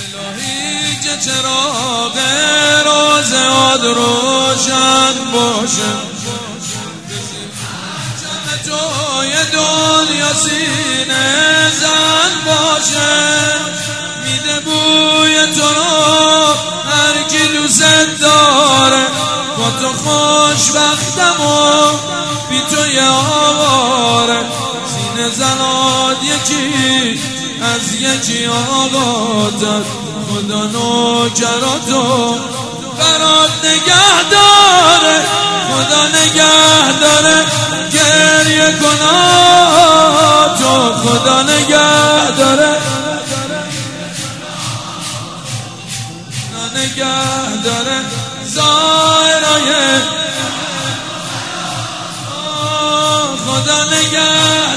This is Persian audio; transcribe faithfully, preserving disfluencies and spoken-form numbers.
الهی که چراغ روزه‌ات روشن باشه، جای دنیا سینه زن باشه، میده بوی تو رو هر کی دوست داره، با تو خوشبختم و بی تو یاره، سینه زناد یکی از یکی آقاتت، خدا نوکراتو برات نگه داره، خدا نگه داره گریه کناتو، خدا نگه داره نگه داره ظاهرای خدا نگه